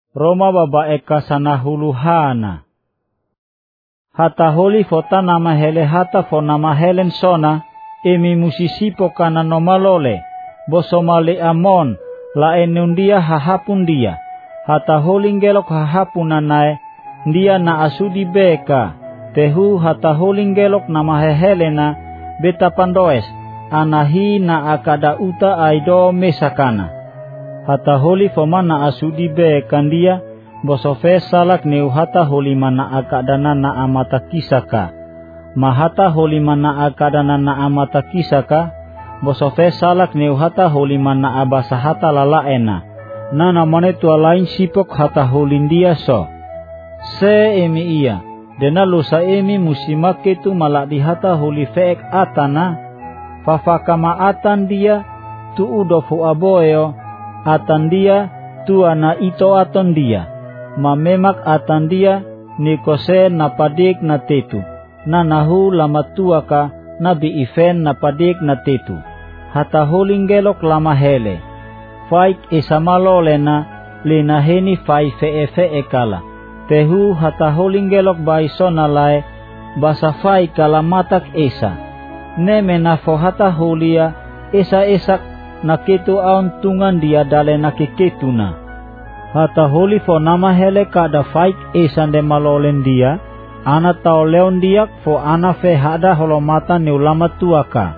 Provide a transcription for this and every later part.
Roma baba eka sana huluhana. Hata holi fota nama hele hata fo nama helen sona, emi musisipo kana nomalole, bosomale amon, la enundia hahapun dia. Hata holi ngelok hahapun nanae, dia na asudi beka, tehu hata holi ngelok nama hehelena, beta pandoes, anahi na akada uta aido mesakana. Hata holi fomana asudi beka dia, bosofe salak neu hata holi mana akadana na amata kisaka. Mahata holi mana akadana na amata kisaka, bosofe salak neu hata holi mana abasa hata lalaena. Nana mane tua lain sipok hata holindia so. Se emi iya, dena lusa emi musimake tu malak di hata holi feek atana, fafakama atan dia, tu udofu aboyo, atan dia, tu ana ito aton dia. Mamemak atan dia, nikose napadik na tetu, na nahu lamatuaka, nabi ifen napadik na tetu. Hata holingelok lama hele. Faik isamalolena lena heni fai fe kala. Tehu hata holingelok baisona lae basa fai kala matak esa. Neme na fo hata holia esa esak naketu aun tungan dia dale nakiketuna. Hata holi fo nama hele kada faik esa de malolen dia. Ana tau leon diak fo ana fe hada holomata neulama tuaka.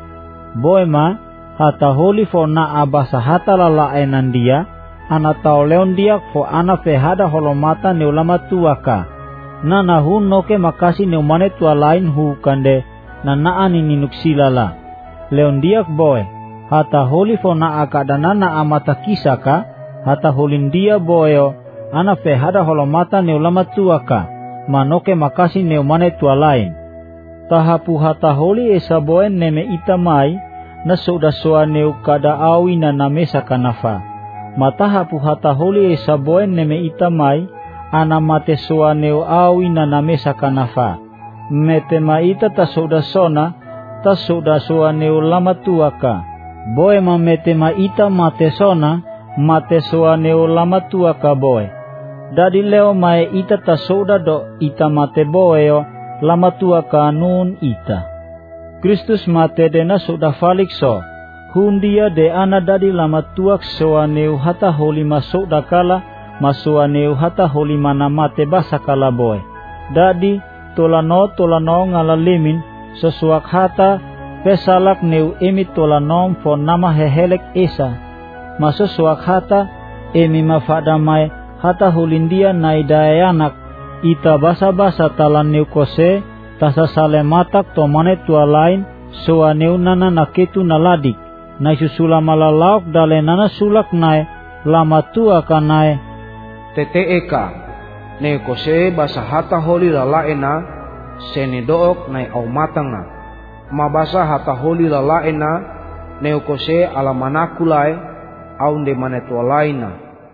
Boema hata holi fo na abasa hata lalaenan dia, ana tau leon diak fo ana fe hada holomata neulama tuaka. Na nahu noke makasi neumane tua lain hu kande na naani ninuksilala. Leon diak boy, hata holi fo na akadana na amata kisaka, hata holin dia boyo, ana fe hada holomata neulama tuaka, manoke makasi neumane tua lain. Tahapu hata holi esa boen neme itamai, na soda soa neu kada awi na namesa kanafa. Matahapu hata holi esa boen neme itamai, ana mate soa neu awi na namesa kanafa. Mete maita ta soda sona, ta soda soa neu lama tuaka. Boe ma mete maita mate sona, mate soa neu lama tuaka boe. Dadi leo mae ita ta soda do ita mate boeo, lama tuaka nun ita. Kristus mate dena sudah falik so. Hundia de ana dadi lama tuak soa neu hata holi masuk dakala, masua neu hata holi mana mate basa kala boy. Dadi tolano ngalalimin sesuak hata pesalak neu emi tolanom fo nama hehelek esa. Maso suak hata emi mafadamai hata holindia naidayanak ita basa-basa talan neu kose, tasa sale matak to mane tua lain soa neu nana naketu naladik na susula malalaok dale nana sulak nae lama tua kanae tete eka ne kose basa hata holi lalaena seni dook nai au matanga ma basa hata holi lalaena ne kose alamanakulai au nde mane tua laina.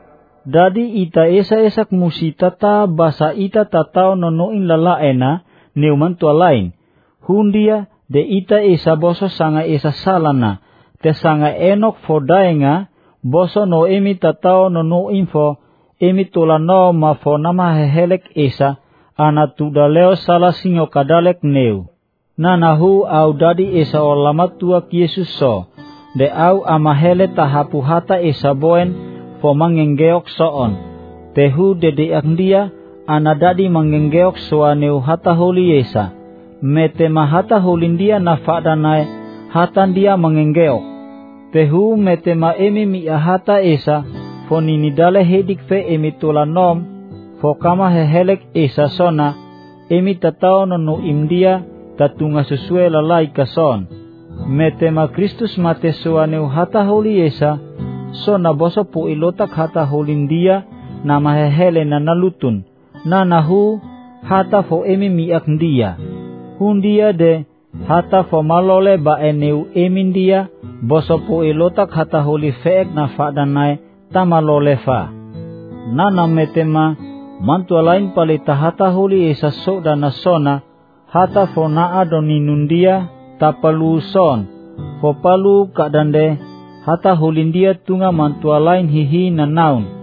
Dadi ita esa-esak musitata basa ita tatao nonoin lalaena neuman tua lain. Hundia de ita esa boso sanga esa salana, te sanga enok fo daenga, boso no emi tatao no info, emi tolano ma fo nama hehelek esa, ana tudaleo salah singo kadalek neu. Nanahu au dadi esa olama tua Yesus so, de au amahele tahapu hata esa boen, fo mangenggeok soon. Tehu dede dia, ana dadi mangenggeok soa neu hata holi esa. Mete mahata holindia nafadanai hatan dia mangenggeok. Tehu mete ma emi mi'a hata esa, fo nini dale hedik fe emi tolanom, fo kama hehelek esa sona, emi tatao nono imdia, tatunga susue lalai kason. Mete ma Kristus mate soa neu hata holi esa, sona boso po ilotak hata holindia, nama hehele na nalutun, na nahu hata fo emi mi'ak dia. Hundia de hata fo malole ba eneu emin dia, boso po ilotak hata holi feek na fadanai tamalole fa. Nana metema mantua lain palita hata holi esa soda na sona, hata fo naa doninundia tapalu son, fo palu kadande hata holindia tunga mantua lain hihi na naun.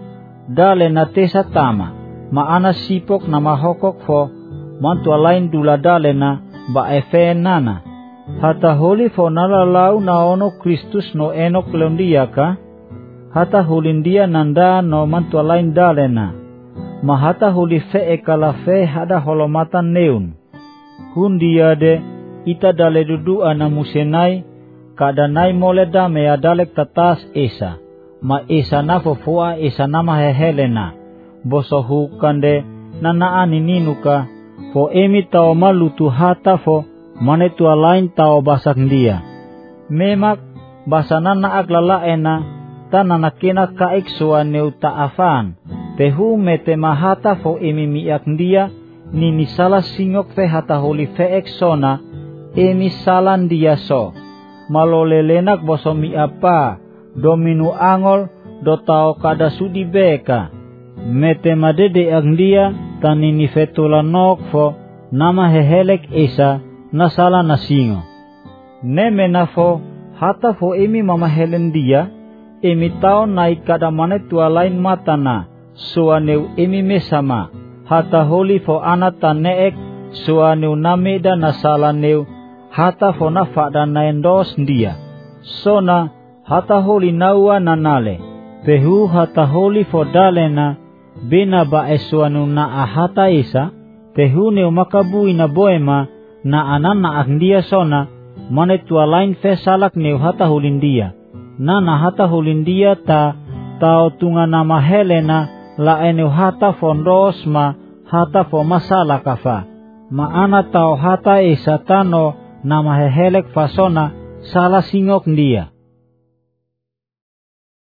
dale na tesa tama, maana sipok na mahokok fo, mantua lain dula dale na ba efe nana. Hata holi fo nalalau na ono Kristus no enok leundia ka, hata hulindia nanda no mantua lain dale na. Mahata huli fe ekala fe hada holomatan neun. Hundia de ita dale dudua na musenai, kadanai mole dame adalek tatas esa. Ma esa na fofoa esa nama hehelena. Boso hukande nanaani ninuka, fo emi tao malutu hata fo manetua lain tao basak dia. Memak basana na aglala ena, tanana kena kaik soa neu taafan. Tehu mete mahata fo emi miak dia, nini salah singok fe hata holi fe eksona, emi salan dia so. Malolelenak boso mi apa, dominu angol, do tao kada sudi beka. Mete madede ang dia, tanini fetula nok fo, nama hehelek esa, nasala nasingo. Neme na fo, hata fo emi mamahelen dia, emi tao naik kada manetua lain matana, suaneu emi mesama, hata holi fo anata neek, suaneu nameda nasala neu, hata fo nafada naendos dia. Sona, hata holi naua nanale, pehu hata holi fo dalena, bena ba esuanu na ahata isa, tehu neu makabui na boema, na anana akndia sona, manetua lain fe salak neu hata holindia. Nana hata holindia ta, tao tunga nama helena, la eneu hata fondos ma, hata fo masala kafa. Maana tao hata isa tano, nama hehelek fasona, salah singok dia.